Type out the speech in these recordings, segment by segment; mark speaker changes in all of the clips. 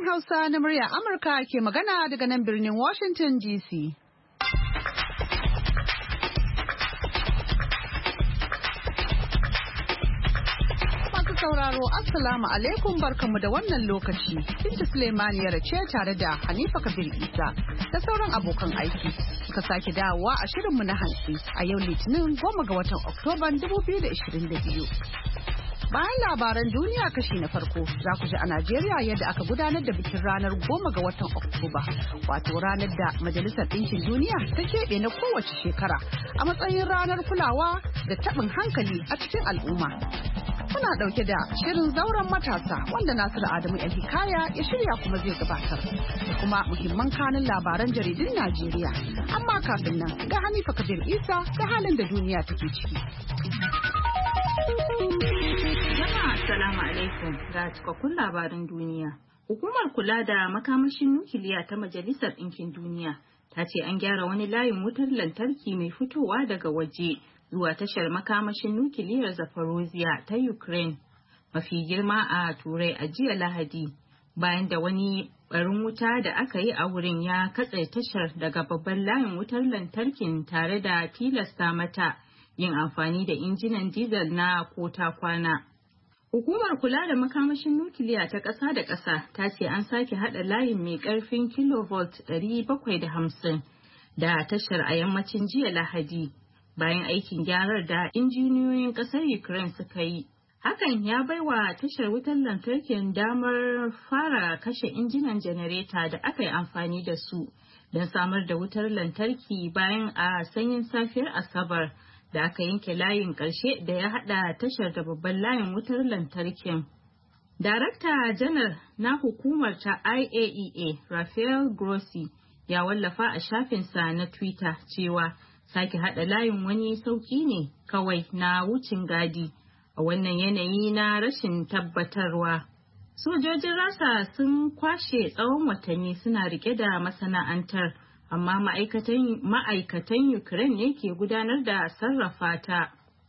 Speaker 1: Sashen Hausa na murya Amurka ke magana daga nan birnin Washington DC. Masu sauraro, Assalamu alaikum barkanmu da wannan lokaci. Binta Suleiman ya race tare da Hanifa Kabir Isa da sauran abokan aiki. Suka sake dawowa a shirinmu na hantsi a yau Litinin 10 ga watan Oktoban 2022. Bayan labaran duniya kashi na farko za ku ji a Najeriya yadda aka gudanar da bikin ranar 10 ga watan Oktoba, wato ranar da Majalisar Ɗinkin Duniya ta keɓe na kowace shekara a matsayin ranar kulawa da taɓin hankali a cikin al'umma. Muna ɗauke da shirin zauren matasa wanda Nasiru Adamu El-Hikaya ya shirya kuma zai gabatar da kuma muhimman kanun labaran jaridun Najeriya. Amma kafin nan ga Hanifa Kabir Isa da halin da duniya take ciki.
Speaker 2: Assalamu alaikum ga cikakkun labaran duniya. Hukumar kula da makamashin nukiliya ta Majalisar Ɗinkin Duniya ta ce an gyara wani layin wutar lantarki mai fitowa daga waje zuwa tashar makamashin nukiliyar Zaporozhye ta Ukraine, mafi girma a Turai a jiya Lahadi, bayan da wani barin wuta da aka yi a wurin ya katse tashar daga babban layin wutar lantarkin tare da tilasta mata yin amfani da injinan diesel na kota kwana. Hukumar kula da makamashin nukiliya ta ƙasa da ƙasa ta ce an sake haɗa layin mai ƙarfin kilovolt 750 da tashar a yammacin jiya Lahadi bayan aikin gyarar da injiniyoyin ƙasar Ukraine suka yi. Hakan ya baiwa tashar wutar lantarkin damar fara kashe injinan janareta da aka yi amfani da su don samar da wutar lantarki bayan a sanyin safiyar Asabar da aka yanke layin ƙarshe da ya haɗa tashar da babban layin wutar lantarkin. Darakta janar na hukumar ta IAEA, Rafael Grossi, ya wallafa a shafinsa na Twitter cewa sake haɗa layin wani sauƙi ne kawai na wucin gadi a wannan yanayi na rashin tabbatarwa. Sojojin Rasha sun kwashe tsawon watanni suna rike da masana'antar, amma ma'aikatan Ukraine ne ke gudanar da sarrafa ta.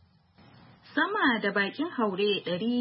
Speaker 2: Sama da bakin haure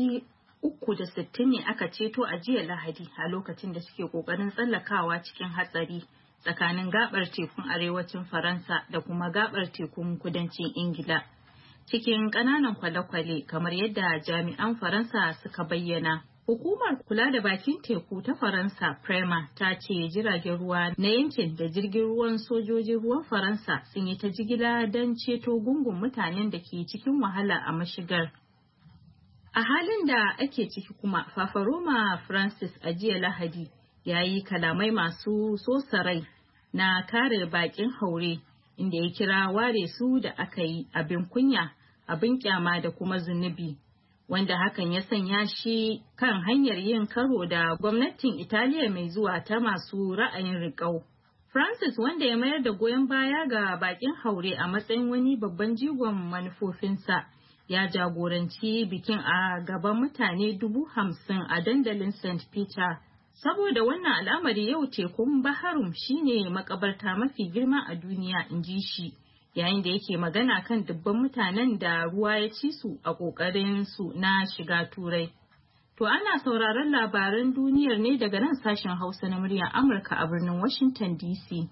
Speaker 2: 360 ne aka ceto a jiya Lahadi a lokacin da suke kokarin tsallakawa cikin hatsari tsakanin gabar tekun arewacin Faransa da kuma gabar tekun kudancin Ingila, cikin ƙananan kwale-kwale kamar yadda jami'an Faransa suka bayyana. Hukumar kula da bakin teku ta Faransa, Prema, ta ce jiragen ruwa na yankin da jirgin ruwan sojojin ruwan Faransa sun yi ta jigila don ceto gungun mutanen da ke cikin wahala a mashigar. A halin da ake ciki kuma, Papa Roma Francis a jiya Lahadi ya yi kalamai masu sosarai na kare bakin haure, inda ya kira ware su da aka yi abin kunya, abin kyama da kuma zunubi, wanda hakan ya sanya shi kan hanyar yin karo da gwamnatin Italiya mai zuwa ta masu ra'ayin riƙau. Francis, wanda ya mayar da goyon baya ga bakin haure a matsayin wani babban jigon manufofinsa, ya jagoranci bikin a gaban mutane 50,000 a dandalin St. Peter. Saboda wannan al'amari yau tekun Baharum shine makabarta mafi girma a duniya, in ji shi, yayin da yake magana kan dubban mutanen da ruwa ya ci su a ƙoƙarin su na shiga Turai. To ana sauraron labaran duniyar ne daga nan sashen Hausa na muryar Amurka a birnin Washington DC.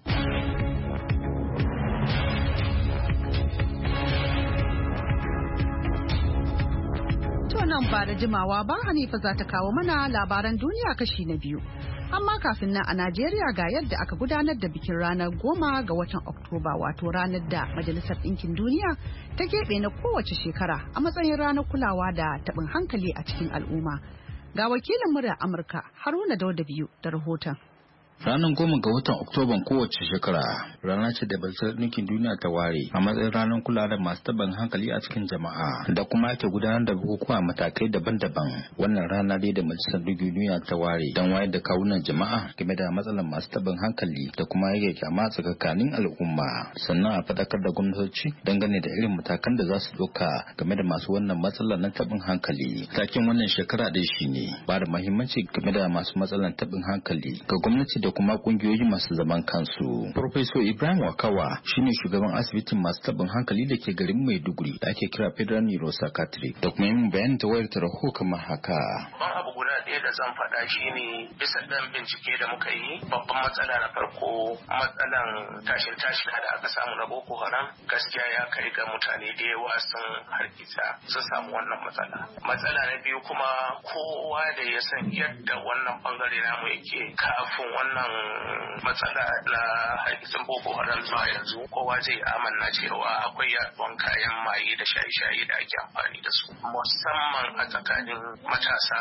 Speaker 1: Nan ba da jimawa ba Hanifa za ta kawo mana labaran duniya kashi na biyu. Amma kafin nan a Najeriya ga yadda aka gudanar da bikin ranar 10 ga watan Oktoba, wato ranar da Majalisar Ɗinkin Duniya ta keɓe na kowace shekara a matsayin ranar kulawa da taɓin hankali a cikin al'umma. Ga wakilin muryar Amurka Haruna Dauda biyu da rahoton.
Speaker 3: Ranar 10 ga watan Oktoban kowace shekara rana ce da Majalisar Ɗinkin Duniya ta ware a matsayin ranar kula da masu taɓin hankali a cikin jama'a da kuma ake gudanar da bukukuwa matakai daban-daban. Wannan rana dai da Majalisar Ɗinkin Duniya ta ware don wayar da kawunan jama'a game da matsalar masu taɓin hankali da kuma yake kyama tsakanin al'umma, sannan a faɗakar da gwamnatoci dangane da irin matakan da za su ɗauka game da masu wannan matsalar na taɓin hankali. Taken wannan shekara dai shine ba da muhimmanci game da masu matsalar taɓin hankali ga gwamnati da kuma kungiyoyi masu zaman kansu. Professor Ibrahim Wakawa shine shugaban asibitin masu tabin hankali da ke garin Maiduguri da ake kira Federal Neuropsychiatric da kuma yin bayanin ta wayar tarho kamar haka.
Speaker 4: Ba abu guda ɗaya da zan faɗa shine bisa ɗan bincike da muka yi babban matsala na farko matsalan tashin da aka samu na Boko Haram gaskiya ya kai ga mutane da yawa sun hargitsa sun samu wannan matsala na biyu kuma kowa da ya san yadda wannan bangare namu yake kafin wannan matsala na hargitsin Boko Haram zuwa yanzu kowa zai amanna cewa akwai yaduwan kayan maye da shaye-shaye da ake amfani da su musamman a tsakanin matasa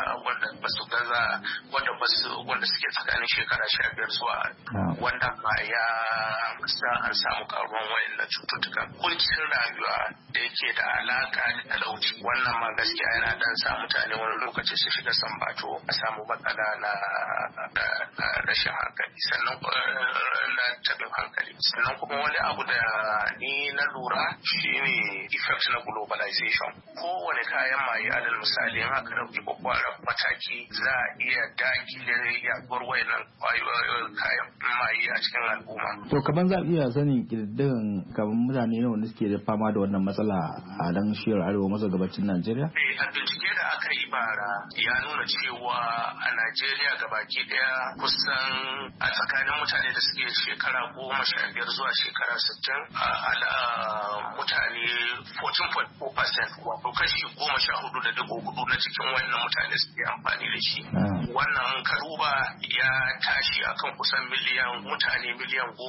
Speaker 4: wanda suke tsakanin shekara 15 zuwa wanda ma ya sa an samu karuwan wayannan cututtukan kuncin rayuwa da yake da alaka da talauci wannan ma gaskiya yana dan sa mutane wani lokaci su shiga sambato a samu matsala na rashin hankali sannan na tabin hankali sannan kuma wani abu da ni na lura shine effect na globalization kowane kayan maye alal misali in aka dauki kwakwaran mataki za a iya dakile yaduwar wayannan kayan maye a cikin al'umma.
Speaker 3: To kaman za a iya sanin kididdigan kaman mutane ne wanda suke da fama da wannan matsala a dan shiyar arewa maso gabacin Najeriya?
Speaker 4: A bincike da aka yi bara ya nuna cewa a Najeriya gabaki daya kusan a tsakanin mutane da suke shekara 15 zuwa shekara 60 mutane 14.4% wato kashi 14.4 na cikin wannan mutane suke amfani da shi. Wannan karuba ya tashi akan kusan mutane miliyan 19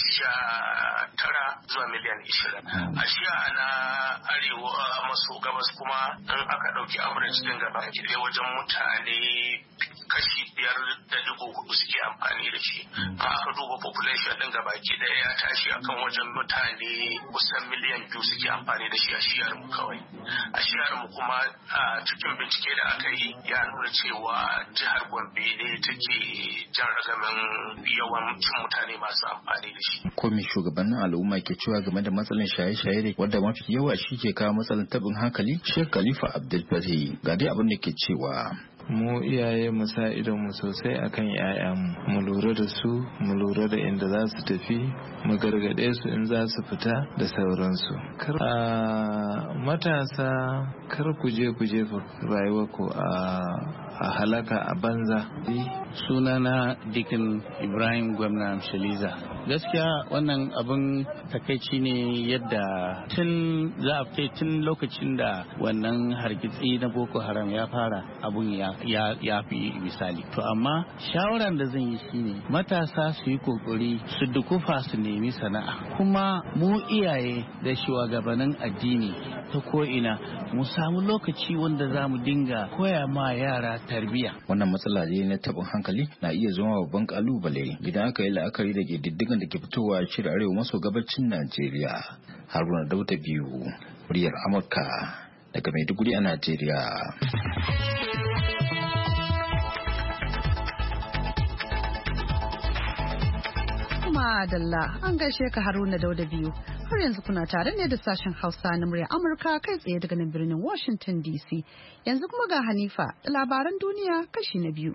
Speaker 4: zuwa miliyan 20. A shiya na arewa maso gabas kuma in aka ɗauki average din gaba ɗaya wajen mutane kashi 5.4 suke amfani da shi. Aka duba population din gaba ɗaya ya tashi akan wajen mutane kusan miliyan 2 suke amfani da shi a shiyar mu kawai. A shiyar mu kuma cikin bincike da aka yi ya nuna cewa jihar Gombe ne take jan ragamin yawancin mutane masu amfani da shi.
Speaker 3: Ko me shugabannin al'umma ke cewa game da matsalar shaye-shaye da wadda mafi yawa shi ke kawo matsalar tabin hankali? Sheikh Khalifa Abdul Fatih ga dai abin da ke cewa
Speaker 5: mu iyaye mu sa idonmu sosai akan ƴaƴanmu, mu lura da su, mu lura da inda za su tafi, mu gargaɗe su in za su fita da sauransu. Matasa kar ku jefa rayuwarku a halaka a banza.
Speaker 6: Sunana Dikin Ibrahim Gwamna Shaliza. Gaskiya wannan abin takaici ne yadda tun lokacin da wannan hargitsi na Boko Haram ya fara abun ya fi misali. To amma shawaran da zan yi shine matasa su yi kokari su dukufa su nemi sana'a. Kuma mu iyaye da shugabannin addini ta ko'ina mu samu lokaci wanda za mu dinga koya ma yara tarbiyya.
Speaker 3: Wannan matsala ne na tabin hankali na iya zama babban kalubale idan aka yi la'akari da diddigan da ke fitowa a shirin arewa maso gabacin Najeriya. Haruna Dauda biyu, muryar Amurka daga Maiduguri a Najeriya.
Speaker 1: Madalla an gaishe ka Haruna Dauda biyu. Har yanzu kuna tare ne da sashen Hausa na murya Amurka kai tsaye daga nan birnin Washington DC. Yanzu kuma ga Hanifa da labaran duniya kashi na biyu.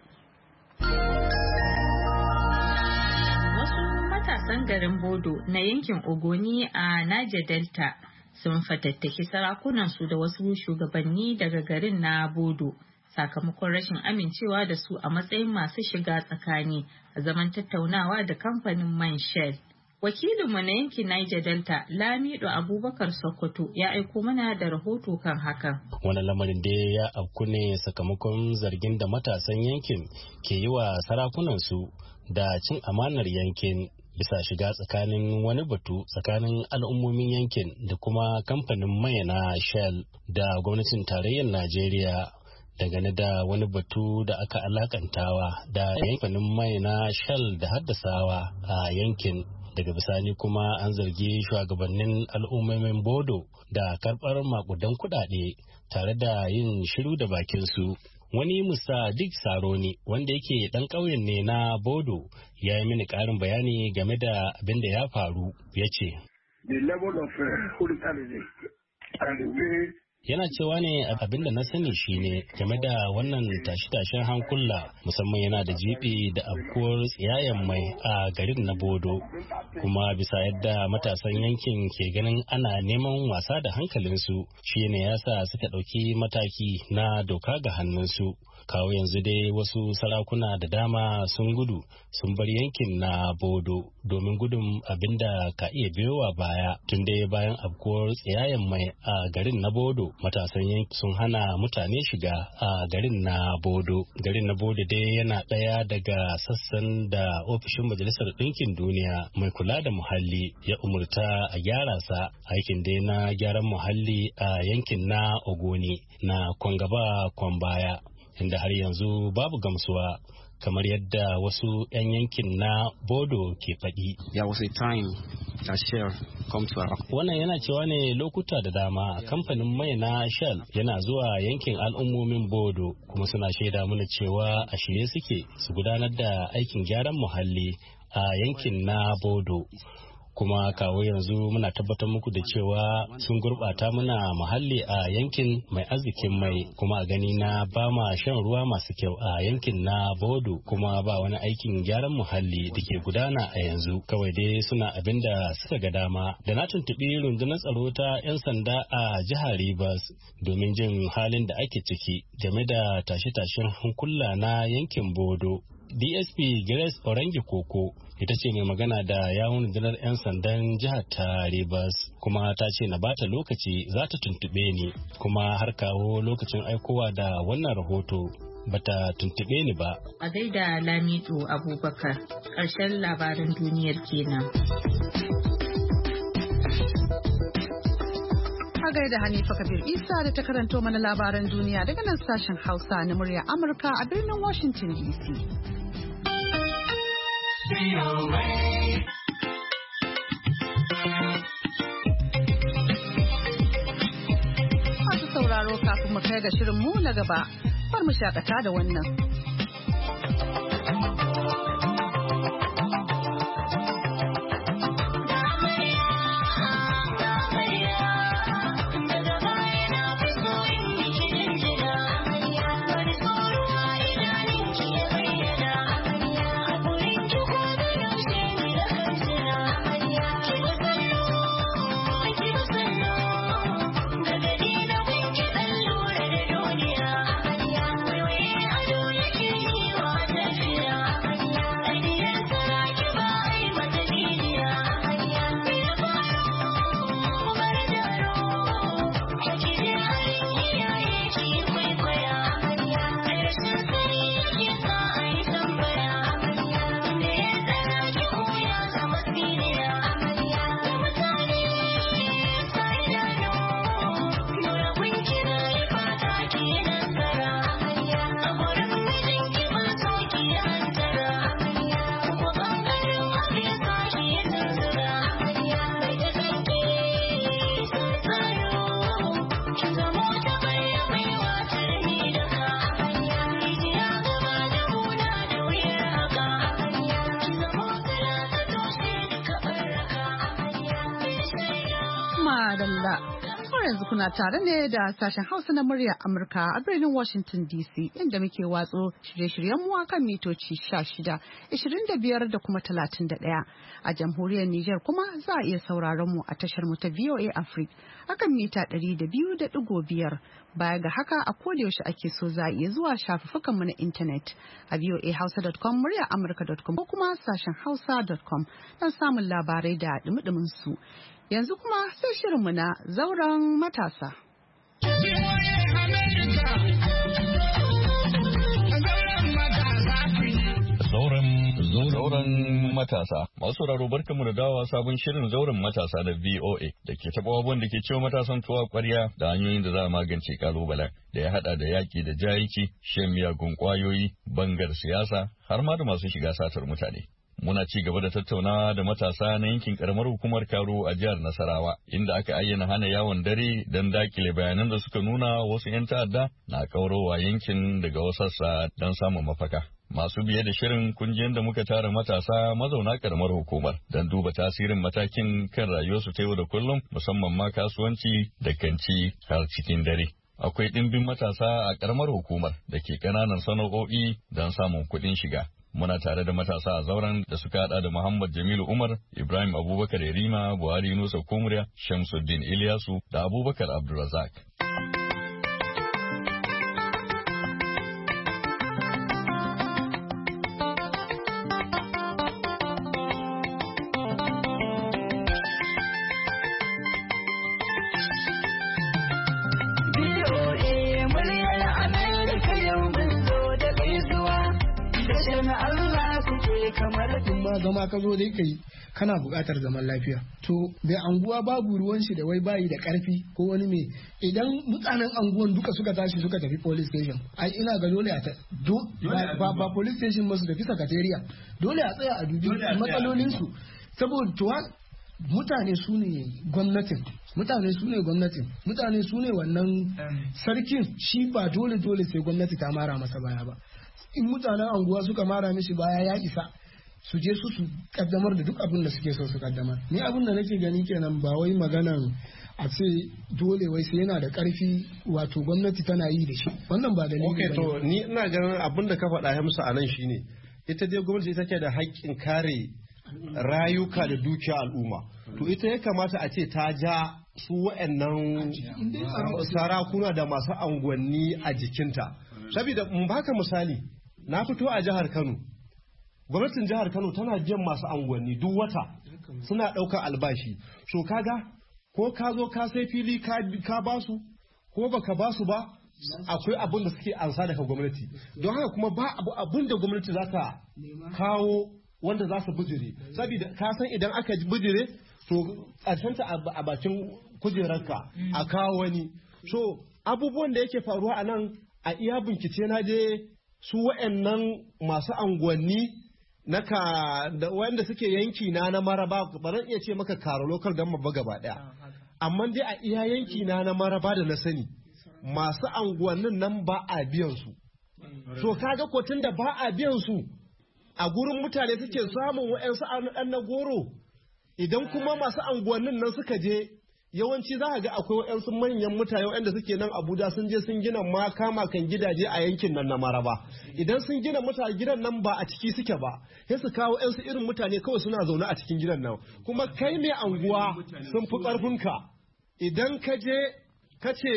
Speaker 2: Wasu matasan garin Bodo na yankin Ogoni a Niger Delta sun fatattaki sarakunansu da wasu shugabanni daga garin na Bodo sakamakon rashin amincewa da su a matsayin masu shiga tsakani a zaman tattaunawa da kamfanin man Shell. Wakilinmu na yankin Niger Delta, Lamido Abubakar Sokoto, ya aiko mana da rahoto kan hakan.
Speaker 7: Wani lamarin da ya afku ne sakamakon zargin da matasan yankin ke yi wa sarakunansu da cin amanar yankin bisa shiga tsakanin wani batu tsakanin al'ummomin yankin da kuma kamfanin mai na Shell da gwamnatin tarayyar Najeriya. Dangane da wani batu da aka alakantawa da yankin mai na Shell da haddasawa a yankin. Daga bisani kuma an zargi shugabannin al'ummomin Bodo da karɓar makudan kuɗaɗe tare da yin shiru da bakinsu. Wani Musa Dig Saroni wanda yake ɗan ƙauyen ne na Bodo ya yi mini ƙarin bayani game da abin da ya faru ya ce. Yana cewa ne abin da na sani shine game da wannan tashe-tashen hankula musamman yana da jibi da afkuwar tsiyayen mai a garin na Bodo kuma bisa yadda matasan yankin ke ganin ana neman wasa da hankalinsu shine yasa suka ɗauki mataki na doka ga hannunsu kawo yanzu dai wasu sarakuna da dama sun gudu sun bar yankin na Bodo domin gudun abinda ka iya biyowa baya. Tun dai bayan afkuwar tsayayen mai a garin na Bodo, matasan yankin sun hana mutane shiga a garin na Bodo. Garin na Bodo dai yana ɗaya daga sassan da ofishin Majalisar Ɗinkin Duniya mai kula da muhalli ya umurta a gyara sa. Aikin dai na gyaran muhalli a yankin na Ogoni na kwangaba baya, inda har yanzu babu gamsuwa kamar yadda wasu 'yan yankin na Bodo ke faɗi. Wannan yana cewa ne lokuta da dama kamfanin mai na Shell yana zuwa yankin al'ummomin Bodo kuma suna shaida mana cewa a shirye suke su gudanar da aikin gyaran muhalli a yankin na Bodo. Kuma kawo yanzu muna tabbatar muku da cewa sun gurɓata muna muhalli a yankin mai arzikin mai, kuma a gani na ba ma shan ruwa masu kyau a yankin na Bodo, kuma ba wani aikin gyaran muhalli da ke gudana a yanzu. Kawai dai suna abin da suka ga dama. Da na tuntuɓi rundunar tsaro ta 'yan sanda a jihar Rivers domin jin halin da ake ciki game da tashe-tashen hankula na yankin Bodo. DSP Grace Orange Koko ita ce mai magana da yawun rundunar 'yan sandan jihar ta Rivers, kuma ta ce na bata lokaci za ta tuntube ni, kuma har kawo lokacin aikowa da wannan rahoto bata tuntube ni ba.
Speaker 2: A gaida Lamido Abubakar, ƙarshen labaran duniyar kenan.
Speaker 1: A gaida Hanifa Kabir Isa da ta karanto mana labaran duniya daga nan sashen Hausa na murya Amurka a birnin Washington DC. Masu sauraro kafin mu kai ga shirin mu na gaba, bar mu shakata da wannan. Yanzu kuna tare ne da sashen Hausa na murya Amurka a birnin Washington DC, inda muke watso shirye-shiryen mu kan mitoci 16, 25 da kuma 31. A jamhuriyar Nijar kuma za a iya sauraron mu a tashar mu ta VOA Africa akan mita 200.5. Baya ga haka a kodayaushe ake so za a iya zuwa shafukan mu na intanet a voahausa.com, murya amurka.com ko kuma sashen hausa.com don samun labarai da dumi-dumin su. Yanzu kuma sai shirinmu na zauren matasa.
Speaker 8: Zauren matasa. Masu sauraro barkanmu da dawowa sabon shirin zauren matasa da VOA da ke taɓa abubuwan da ke cewa matasan tuwa ƙwarya da hanyoyin da za a magance kalubalen da ya haɗa da yaƙi da jahilci, shan miyagun ƙwayoyi, bangar siyasa har ma da masu shiga satar mutane. Muna ci gaba da tattaunawa da matasa na yankin karamar hukumar Karo a jihar Nasarawa, inda aka ayyana hana yawon dare don dakile bayanan da suka nuna wasu 'yan ta'adda na kaurowa yankin daga wasassa don samun mafaka. Masu biye da shirin kungiyar da muka tara matasa mazauna karamar hukumar don duba tasirin matakin kan rayuwarsu ta yau da kullum, musamman ma kasuwanci da kanci har cikin dare. Akwai ɗimbin matasa a karamar hukumar da ke ƙananan sana'o'i don samun kuɗin shiga. Muna tare da matasa a zauren da suka hada da Muhammad Jamilu Umar, Ibrahim Abubakar Yarima, Buhari Yunusa Kumriya, Shamsuddin Ilyasu da Abubakar Abdulrazak.
Speaker 9: dama zama ka zo dai kai kana buƙatar zaman lafiya. To bai anguwa babu ruwan shi da wai bayi da ƙarfi ko wani me, idan mutanen anguwan duka suka tashi suka tafi police station, ai ina ga dole ba police station ba su tafi sakatariya, dole a tsaya a dubi matsalolin su, saboda mutane su ne gwamnatin, mutane su ne wannan sarkin, shi ba dole sai gwamnati ta mara masa baya ba. In mutanen anguwa suka mara mishi baya ya isa su je su kaddamar da duk abin da suke so su kaddamar. Ni abin da nake gani kenan, ba wai maganan a ce dole wai sai yana da karfi, wato gwamnati tana yi da shi, wannan ba dalili
Speaker 10: bane. To ni ina ganin abin da ka faɗa Hamsa a nan shine ita dai gwamnati ita ke da haƙƙin kare rayuka da dukiya al'umma, to ita ya kamata a ce ta ja su wa'annan sarakuna da masu anguwanni a jikinta. Saboda mun baka misali, na fito a jihar Kano, gwamnatin jihar Kano tana biyan masu anguwanni duk wata, suna ɗaukar albashi. So kaga ko ka zo ka sai fili ka basu ko baka basu ba, akwai abin da suke ansa daga gwamnati. Don haka kuma ba abin da gwamnati za ta kawo wanda za su bijire, saboda ka san idan aka bijire to ƙarshenta a bakin kujerarka a kawo wani. So abubuwan da yake faruwa a nan, a iya bincike na je su wa'annan masu anguwanni da wanda suke yanki na Maraba, ba zan iya ce maka Karo Local Government ba gaba daya, amma dai a iya yanki na Maraba da na sani, masu anguwannin nan ba a biyan su. So kaga ko tunda ba a biyan su, a gurin mutane suke samun wa'ansu an na goro. Idan kuma masu anguwannin nan suka je, yawanci za a ga akwai wa'yansu manyan mutane waɗanda suke nan Abuja sun je sun gina kama kan gidaje a yankin nan na Maraba. Idan sun gina mutane gidan nan ba a ciki suke ba, sai su kawo 'yansu irin mutane kawai suna zaune a cikin gidan nan. Kuma kai mai anguwa sun fi ƙarfinka. Idan ka je ka ce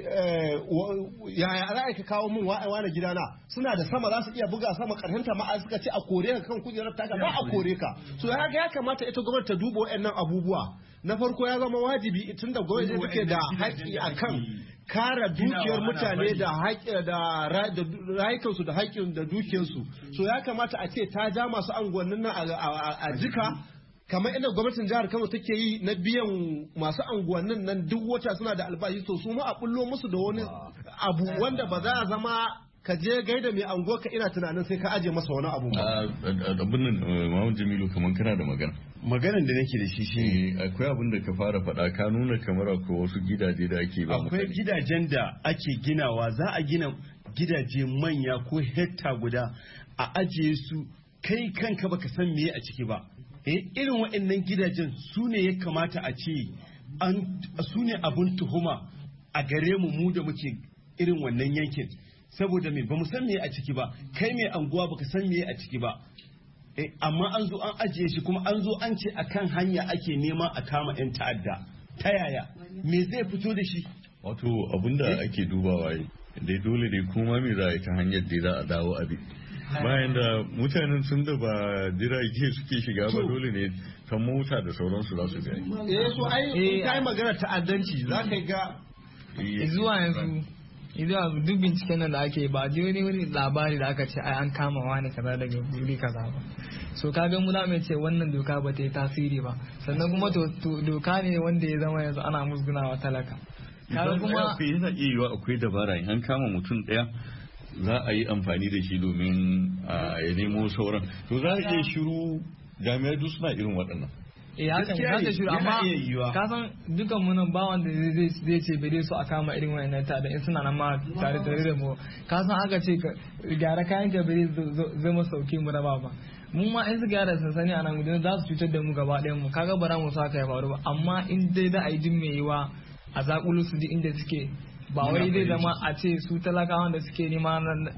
Speaker 10: yaya za ka kawo min wa'awa na gidana, suna da sama za su iya buga sama, ƙarshenta ma suka ce a kore ka kan kujerar taka, ba a kore ka. So ya kamata ita gwamnati ta duba waɗannan abubuwa. Na farko ya zama wajibi tun da gwamnati take da haƙƙi akan kare dukiyar mutane da rayukansu da haƙƙin da dukiyarsu. So ya kamata a ce ta ja masu anguwannin nan a jika, kamar inda gwamnatin jihar Kano take yi na biyan masu anguwannin nan duk wata suna da albashi, to su ma a bullo musu da wani abu wanda ba za a zama ka je gaida mai anguwa ka ina tunanin sai ka aje masa wani abu.
Speaker 8: Abin nan Mahmud Jamilu kamar kana da magana.
Speaker 11: Maganan da nake da shi shine
Speaker 8: akwai abin da ka fara faɗa, ka nuna kamar akwai wasu gidaje da ake ba.
Speaker 11: Akwai gidajen da ake ginawa, za a gina gidaje manya ko hekta guda a ajiye su, kai kanka baka san meye a ciki ba. Irin waɗannan gidajen su ne ya kamata a ce su ne abun tuhuma a gare mu da muke irin wannan yankin, saboda me ba mu san meye a ciki ba, kai mai anguwa baka san meye a ciki ba. Amma an zo an ajiye shi, kuma an zo an ce akan hanya ake nema a kama 'yan ta'adda. Ta yaya me zai fito da shi?
Speaker 8: Wato abin da ake dubawa dai dole dai kuma me za a yi ta hanyar da za a dawo abi, bayan da mutanen sun da ba jirage suke shiga ba, dole ne kan mota da sauransu za su ga.
Speaker 10: So ai kai magana ta'addanci za ka ga
Speaker 12: zuwa yanzu duk binciken nan da ake ba ji wani labari da aka ce ai an kama wani kaza daga wuri kaza ba. So kaga mu za mu ce wannan doka ba ta yi tasiri ba, sannan kuma doka ne wanda ya zama yanzu ana musgunawa talaka.
Speaker 8: Kaga kuma yana iya yiwa akwai dabara, in an kama mutum ɗaya za a yi amfani da shi domin ya nemo sauran, to za a iya shiru, jami'ai duk suna irin waɗannan.
Speaker 12: Haka ne, za shiru, amma ka san dukan mu nan ba wanda zai ce bai so a kama irin wayannan ta da in suna nan ma tare da mu, ka san aka ce gyara kayan ka bai zama sauke mu raba ba. Mun ma in su gyara sansani a nan gudun za su cutar da mu gaba ɗayan mu, kaga bara mu sa ka ya faru ba, amma in dai da a yi jin mai yiwa a zakulu su ji inda suke, ba wai zai zama a ce su talakawan da suke nema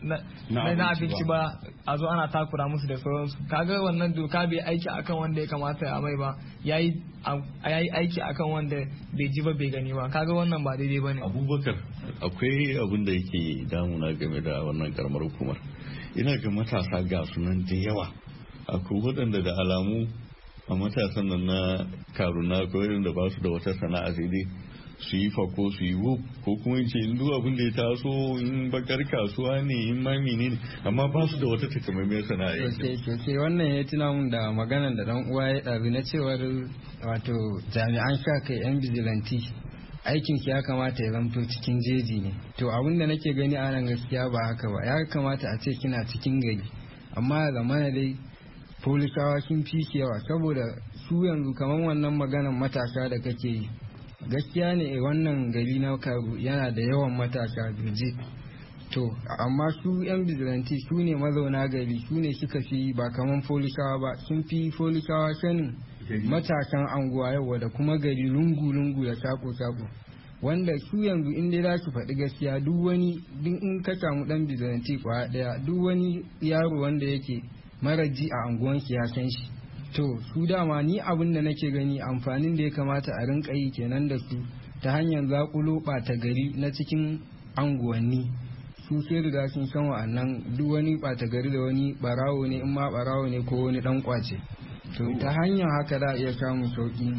Speaker 12: na abinci ba a zo ana takura musu da sauransu. Kaga wannan doka bai aiki akan wanda ya kamata ya mai ba, ya yi aiki akan wanda bai ji ba bai gani ba. Kaga wannan ba daidai ba ne.
Speaker 8: Abubakar, akwai abin da yake damuna game da wannan karamar hukumar. Ina ga matasa ga sunan da yawa, akwai waɗanda da alamu a matasan nan na Karuna ko irin da ba su da wata sana'a sai dai su yi fako su yi wuf ko kuma in ce in duk abin da ya taso in bakar kasuwa ne in ma menene amma ba su da wata takamaimiyar sana'a.
Speaker 13: Ke wannan ya tuna mun da maganar da dan uwa ya ɗabi na cewar wato jami'an sa kai yan bijilanti aikin ki ya kamata ya zamto cikin jeji ne. To abin da nake gani a nan gaskiya ba haka ba, ya kamata a ce kina cikin gari amma zamana dai polisawa sun fi yawa saboda su yanzu kamar wannan maganar matasa da kake yi gaskiya ne wannan gari na Karu yana da yawan matasa birje. To amma su yan bijilanti su ne mazauna gari su ne suka fi ba kamar folikawa ba, sun fi folikawa sanin matasan anguwa yawa da kuma gari lungu-lungu da sako-sako wanda su yanzu in dai za su faɗi gaskiya duk wani in ka samu ɗan bijilanti kwa ɗaya duk wani yaro wanda yake maraji a anguwanki ya san shi. To su dama ni abin da nake gani amfanin da ya kamata a rinka yi kenan da su ta hanyar zakulo ɓata gari na cikin anguwanni. Su sai riga sun san wa'annan duk wani ɓata gari da wani ɓarawo ne in ma ɓarawo ne ko wani ɗan ƙwace. To ta hanyar haka za a iya samun sauƙin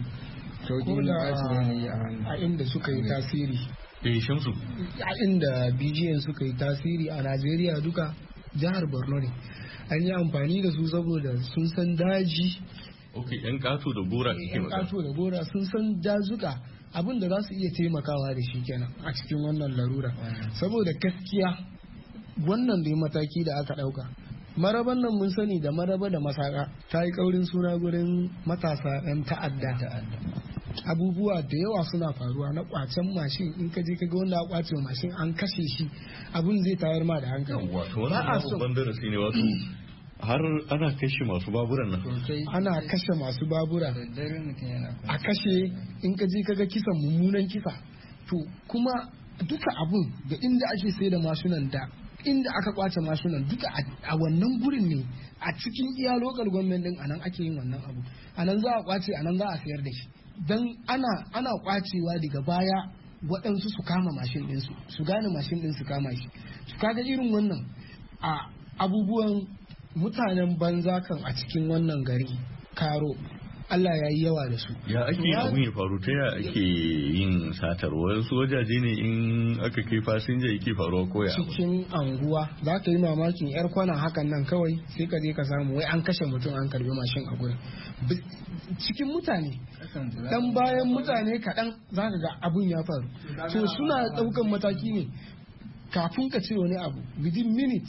Speaker 13: yanayi
Speaker 9: a inda suka yi tasiri.
Speaker 8: Shamsu.
Speaker 9: A inda BGN suka yi tasiri a Najeriya duka jihar Borno ne. An yi amfani da su saboda sun san daji.
Speaker 8: Ok, yan kato da gora kike magana.
Speaker 9: Yan kato da gora sun san dazuka abin da za su iya taimakawa da shi kenan a cikin wannan larura. Saboda gaskiya wannan da mataki da aka ɗauka. Maraban nan mun sani da maraba da masaka ta yi kaurin suna gurin matasa 'yan ta'adda. Abubuwa da yawa suna faruwa na kwacen mashin in ka je ka ga wanda a kwace mashin an kashe shi abun zai tayar ma da hankali.
Speaker 8: Wato wannan babban darasi ne wato har ana kashe masu baburan nan.
Speaker 9: Ana kashe masu babura. A kashe in ka je ka ga kisan mummunan kisa. To kuma duka abun da inda ake sai da mashinan da inda aka kwace mashinan duka a wannan gurin ne a cikin iya local government din anan ake yin wannan abu anan za a kwace anan za a sayar da shi dan ana kwacewa daga baya waɗansu su kama mashin ɗinsu su gane mashin ɗin su kama shi su kaga irin wannan a abubuwan mutanen banza kan a cikin wannan gari Karo Allah ya yi yawa da su.
Speaker 8: Ya ake abun ya faru ta ya ake yin satar wasu wajaje ne in aka kai fasinja yake faruwa koya.
Speaker 9: Cikin anguwa za ka yi mamakin yar kwana hakan nan kawai sai ka je ka samu wai an kashe mutum an karbi mashin a gurin. Cikin mutane dan bayan mutane kaɗan za ka ga abun ya faru. To suna ɗaukan mataki ne kafin ka ce wani abu within minutes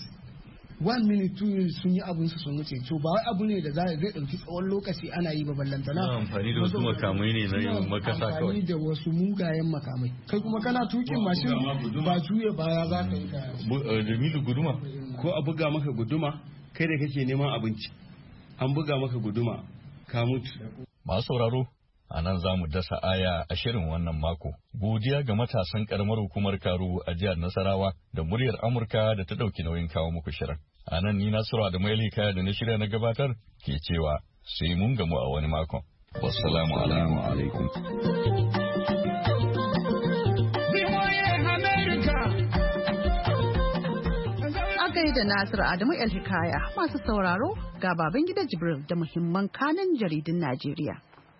Speaker 9: 1 minute 2 minutes sun yi abin su sun wuce to ba wai abu ne da zai dauki tsawon lokaci ana yi ba ballantana
Speaker 8: amfani da wasu makamai ne na yin makasa kawai
Speaker 9: amfani da wasu mugayen makamai kai kuma kana tukin mashin ba juye baya za ka yi
Speaker 8: Jamilu guduma
Speaker 11: ko a buga maka guduma kai da kake neman abinci an buga maka guduma ka mutu.
Speaker 8: Masu sauraro a nan za mu dasa aya a shirin wannan mako. Godiya ga matasan karamar hukumar Karu a jihar Nasarawa da muryar Amurka da ta ɗauki nauyin kawo muku shirin. A nan ni Nasiru da Maili Kaya da na shirya na gabatar ke cewa sai mun gamu a wani makon. Wassalamu alaikum.
Speaker 1: Da Nasiru Adamu El Hikaya masu sauraro ga baban gida Jibril da muhimman kanin jaridun Najeriya.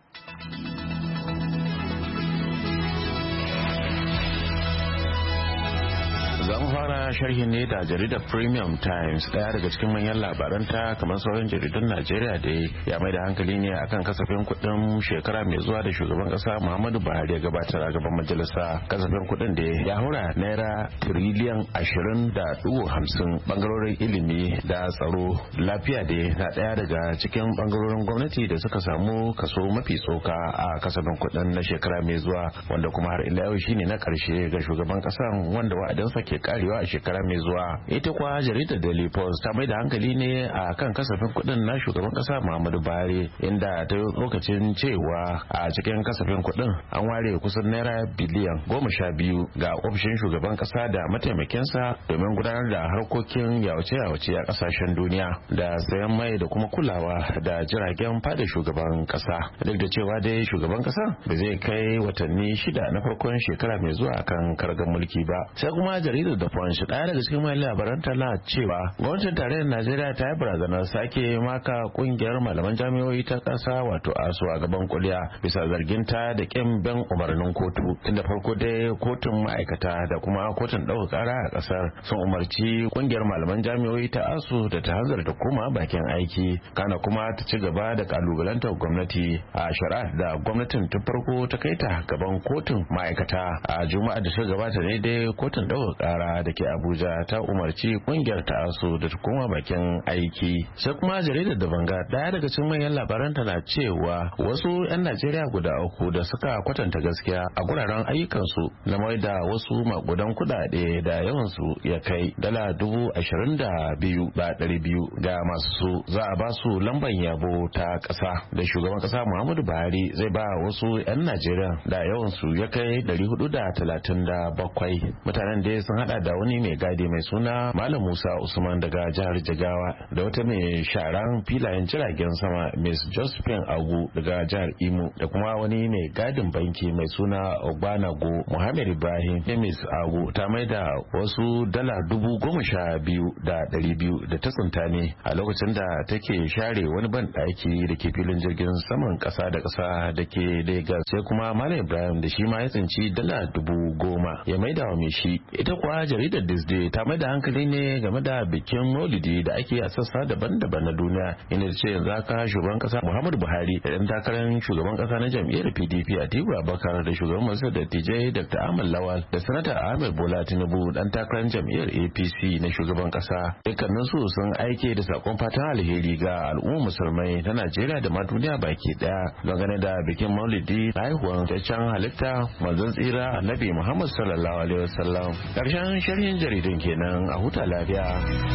Speaker 14: Za mu fara sharhi ne da jaridar Premium Times, daya daga cikin manyan labaranta kamar sauran jaridun Najeriya da ya mai da hankali ne akan kasafin kuɗin shekara mai zuwa da shugaban ƙasa Muhammadu Buhari ya gabatar a gaban majalisa. Kasafin kuɗin da ya haura naira tiriliyan 20.50. Bangarorin ilimi da tsaro lafiya da na daya daga cikin bangarorin gwamnati da suka samu kaso mafi tsoka a kasafin kuɗin na shekara mai zuwa, wanda kuma har ila yau shine na ƙarshe ga shugaban ƙasan wanda wa'adansa ke karewa a shekara mai zuwa. Ita kuwa jaridar Daily Post ta mai da hankali ne a kan kasafin kuɗin na shugaban ƙasa Muhammadu Buhari, inda ta lokacin cewa a cikin kasafin kuɗin an ware kusan naira biliyan 12 ga ofishin shugaban ƙasa da mataimakinsa domin gudanar da harkokin yawace-yawace a ƙasashen duniya da sayan mai da kuma kulawa da jiragen fada shugaban ƙasa. Duk da cewa dai shugaban ƙasa ba zai kai watanni 6 na farkon shekara mai zuwa kan kargar mulki ba. Sai kuma jaridar jaridar da Punch ɗaya daga cikin mai labaran tana cewa gwamnatin tarayyar Najeriya ta yi barazanar sake maka kungiyar malaman jami'o'i ta ƙasa wato ASU a gaban kuliya bisa zargin ta da kin bin umarnin kotu. Tunda farko dai kotun ma'aikata da kuma kotun ɗaukar ƙara a ƙasar sun umarci kungiyar malaman jami'o'i ta ASU da ta hanzarta koma bakin aiki kana kuma ta ci gaba da kalubalantar gwamnati a shari'a da gwamnatin ta farko ta kai ta gaban kotun ma'aikata a juma'a da ta gabata ne dai kotun ɗaukar ƙara da ke Abuja ta umarci kungiyar ta ASU da ta koma bakin aiki. Sai kuma jaridar da Banga daya daga cikin manyan labaranta na cewa wasu 'yan Najeriya guda uku da suka kwatanta gaskiya a guraren ayyukansu na mai da wasu makudan kudade da yawansu ya kai dala 22,200 ga masu su za a ba su lambar yabo ta ƙasa da shugaban ƙasa Muhammadu Buhari zai ba wasu 'yan Najeriya da yawansu ya kai 437. Mutanen da sun hada da wani mai gadi mai suna Malam Musa Usman daga jihar Jigawa da wata mai sharan filayen jiragen sama Miss Josephine Agu daga jihar Imo da kuma wani mai gadin banki mai suna Ogbanago Muhammad Ibrahim da Miss Agu ta mai da wasu dala 12,200 da ta tsinta ne a lokacin da take share wani ban daki da ke filin jirgin saman kasa da kasa da ke Lagos. Sai kuma Malam Ibrahim da shi ma ya tsinci dala 10,000 ya mai da wa mai shi. Ita kuwa jaridar Disney ta mai da hankali ne game da bikin Maulidi da ake a sassa daban-daban na duniya, inda ce yanzu haka shugaban kasa Muhammadu Buhari da ɗan takarar shugaban kasa na jam'iyyar PDP Atiku Abubakar da shugaban majalisar dattijai Dr. Ahmad Lawal da sanata Ahmed Bola Tinubu ɗan takarar jam'iyyar APC na shugaban kasa dukkanin su sun aike da sakon fatan alheri ga al'ummar musulmai na Najeriya da ma duniya baki daya dangane da bikin Maulidi haihuwar taccen halitta manzon tsira Annabi Muhammad sallallahu alaihi wasallam. Karshen sharhin jaridun kenan, a huta lafiya.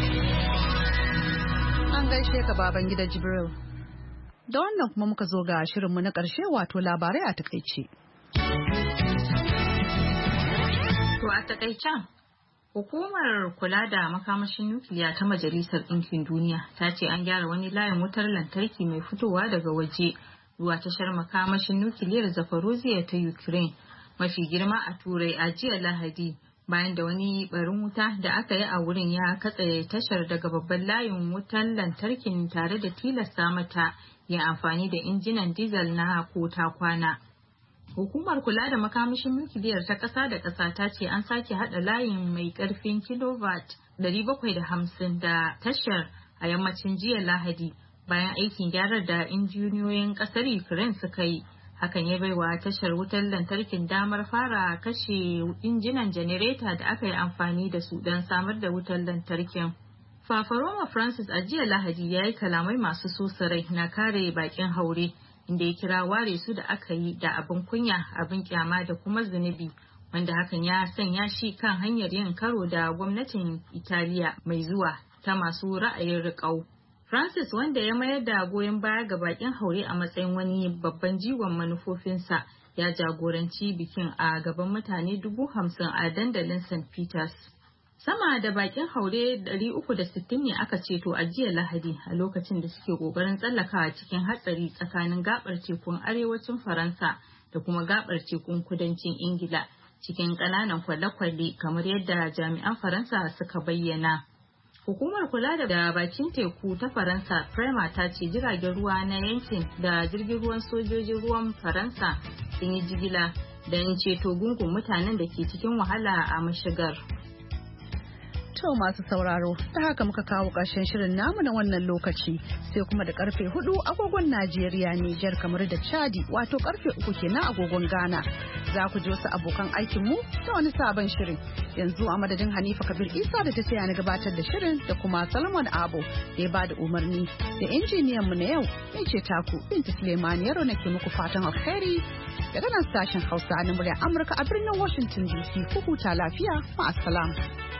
Speaker 1: An gaishe ka baban gida Jibril. Da wannan kuma muka zo ga shirinmu na ƙarshe wato labarai a takaice.
Speaker 2: To a takaicen, hukumar kula da makamashin nukiliya ta Majalisar Ɗinkin Duniya ta ce an gyara wani layin wutar lantarki mai fitowa daga waje zuwa tashar makamashin nukiliyar Zaporozhye ta Ukraine mafi girma a Turai a jiya Lahadi. Bayan da wani barin wuta da aka yi a wurin ya katse tashar daga babban layin wutan lantarkin tare da tilasta mata yin amfani da injinan diesel na kota kwana. Hukumar kula da makamashin nukiliyar ta ƙasa da ƙasa ta ce an sake haɗa layin mai ƙarfin kilowatt 750 da tashar a yammacin jiya Lahadi bayan aikin gyarar da injiniyoyin ƙasar Ukraine suka yi. Hakan ya baiwa tashar wutar lantarkin damar fara kashe injinan janareta da aka yi amfani da su don samar da wutar lantarkin. Papa Roma Francis a jiya Lahadi ya yi kalamai masu sosarai na kare bakin haure, inda ya kira ware su da aka yi da abin kunya, abin kyama da kuma zunubi, wanda hakan ya sanya shi kan hanyar yin karo da gwamnatin Italiya mai zuwa ta masu ra'ayin riƙau. Francis, wanda ya mayar da goyon baya ga bakin haure a matsayin wani babban jigon manufofinsa, ya jagoranci bikin a gaban mutane 50,000 a dandalin St. Peters. Sama da bakin haure 360 ne aka ceto a jiya Lahadi a lokacin da suke kokarin tsallakawa cikin hatsari tsakanin gabar tekun arewacin Faransa da kuma gabar tekun kudancin Ingila cikin ƙananan kwale-kwale kamar yadda jami'an Faransa suka bayyana. Hukumar kula da bakin teku ta Faransa Prema ta ce jiragen ruwa na yankin da jirgin ruwan sojojin ruwan Faransa sun yi jigila don ceto gungun mutanen da ke cikin wahala a mashigar.
Speaker 1: To masu sauraro, ta haka muka kawo ƙarshen shirin namu na wannan lokaci, sai kuma da karfe 4 agogon Najeriya, Nijar, kamar da Chadi, wato karfe 3 kenan agogon Ghana. Za ku ji wasu abokan aikinmu ta wani sabon shirin. Yanzu a madadin Hanifa Kabir Isa da ta taya ni gabatar da shirin da kuma Salman Abo da ya ba da umarni da injiniyan mu na yau ya ce taku Binta Suleiman Yaro nake muku fatan alheri daga nan sashen Hausa na muryar Amurka a birnin Washington DC. Ku huta lafiya, ma'assalam.